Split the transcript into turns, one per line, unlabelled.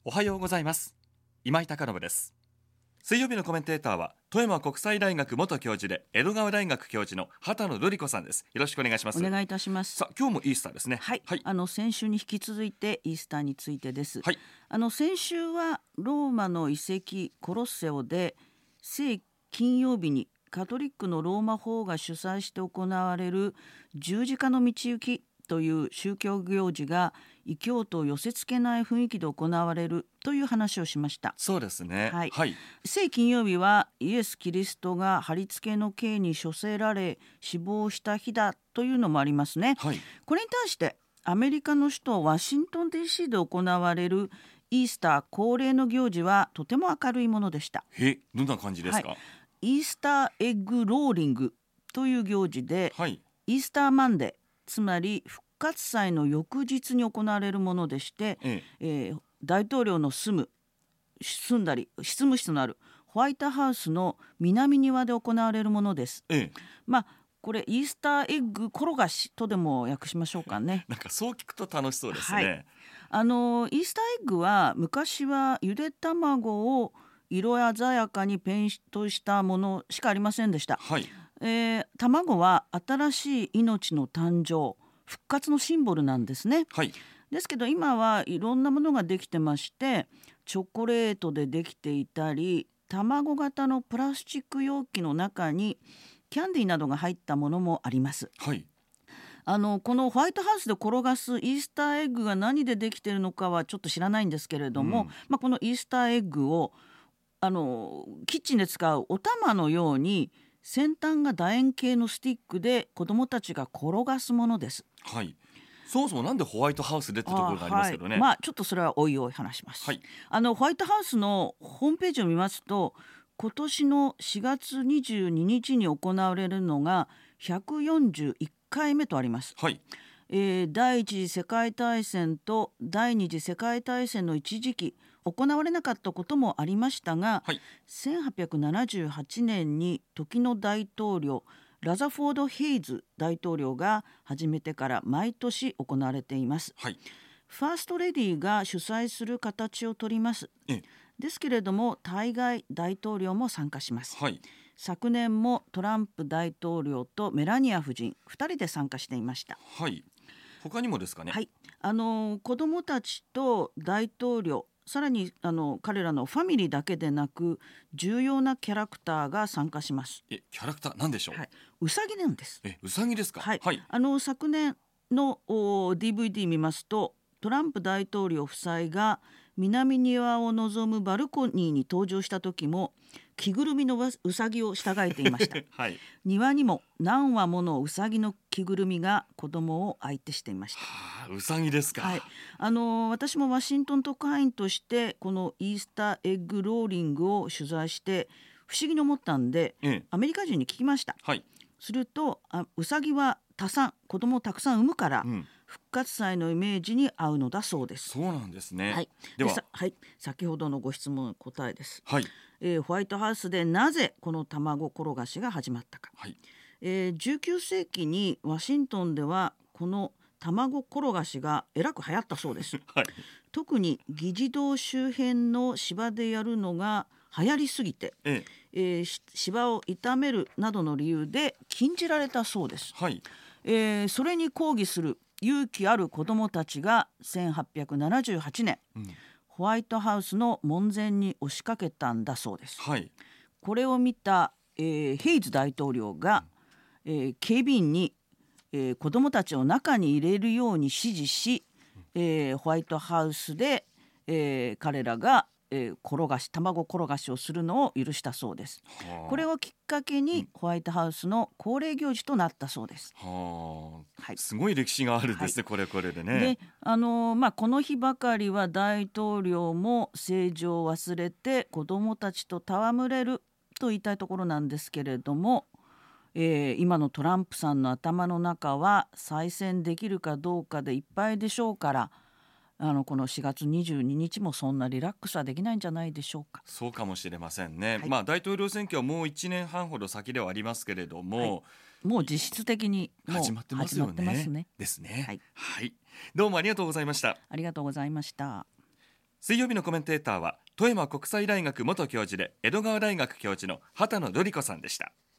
おはようございます。今井貴信です。水曜日のコメンテーターは富山国際大学元教授で江戸川大学教授の畑野瑠璃子さんです。よろしくお願いします。
お願いいたします。
さあ、今日もイースターですね。
はい、先週に引き続いてイースターについてです。
はい、
先週はローマの遺跡コロッセオで聖金曜日にカトリックのローマ法が主催して行われる十字架の道行きという宗教行事が異教徒を寄せ付けない雰囲気で行われるという話をしました。
そうですね。
はい
はい、
聖金曜日はイエス・キリストが貼り付けの刑に処せられ死亡した日だというのもありますね。
はい、
これに対してアメリカの首都ワシントン DC で行われるイースター恒例の行事はとても明るいものでした。
どんな感じですか？
はい、イースターエッグローリングという行事で、
はい、
イースターマンデー、つまり復活祭の翌日に行われるものでして、大統領の住んだり執務室のあるホワイトハウスの南庭で行われるものです。これイースターエッグ転がしとでも訳しましょうかね。
なんかそう聞くと楽しそうですね。
はい、イースターエッグは昔はゆで卵を色鮮やかにペイントしたものしかありませんでした。
はい、
卵は新しい命の誕生、復活のシンボルなんですね。
はい、
ですけど今はいろんなものができてまして、チョコレートでできていたり、卵型のプラスチック容器の中にキャンディーなどが入ったものもあります。
はい、
このホワイトハウスで転がすイースターエッグが何でできているのかはちょっと知らないんですけれども、このイースターエッグをキッチンで使うお玉のように先端が楕円形のスティックで子どもたちが転がすものです。
はい、そもそもなんでホワイトハウスでってところがありますけどね。
ちょっとそれはおいおい話します。
はい、
ホワイトハウスのホームページを見ますと、今年の4月22日に行われるのが141回目とあります。
はい、
第一次世界大戦と第二次世界大戦の一時期行われなかったこともありましたが、
はい、
1878年に時の大統領ラザフォード・ヘイズ大統領が始めてから毎年行われています。
はい、
ファーストレディーが主催する形をとります。ですけれども対外大統領も参加します。
はい、
昨年もトランプ大統領とメラニア夫人2人で参加していました。
はい、他にもですかね。
はい、子どもたちと大統領、さらに彼らのファミリーだけでなく重要なキャラクターが参加します。
キャラクターなんでしょう？
ウサギなんです。
ウサギですか？
はい、昨年のDVD 見ますと、トランプ大統領夫妻が南庭を望むバルコニーに登場した時も着ぐるみのウサギを従えていました。
はい、
庭にも何羽ものウサギの着ぐるみが子供を相手していました。
ウサギですか？
はい、私もワシントン特派員としてこのイースターエッグローリングを取材して不思議に思ったんで、アメリカ人に聞きました。
はい、
するとウサギは子供をたくさん産むから、復活祭のイメージに合うのだそうです。
そうなんですね。
はい、
では
先ほどのご質問の答えです。
はい、
ホワイトハウスでなぜこの卵転がしが始まったか。
はい、
19世紀にワシントンではこの卵転がしがえらく流行ったそうです。
はい、
特に議事堂周辺の芝でやるのが流行りすぎて、芝を傷めるなどの理由で禁じられたそうです。
はい、
それに抗議する勇気ある子どもたちが1878年、ホワイトハウスの門前に押しかけたんだそうです。
はい、
これを見た、ヘイズ大統領が、警備員に、子どもたちを中に入れるように指示し、ホワイトハウスで、彼らが卵転がしをするのを許したそうです。これをきっかけにホワイトハウスの恒例行事となったそうです。
すごい歴史があるんですね。これでね。
でこの日ばかりは大統領も政治を忘れて子どもたちと戯れると言いたいところなんですけれども、今のトランプさんの頭の中は再選できるかどうかでいっぱいでしょうから、この4月22日もそんなリラックスはできないんじゃないでしょうか。
そうかもしれませんね。大統領選挙はもう1年半ほど先ではありますけれども、
もう実質的にもう
始まってますよね。
ね。
ですね。はい、どうもありがとうございました。
ありがとうございました。
水曜日のコメンテーターは富山国際大学元教授で江戸川大学教授の畑野瑠璃子さんでした。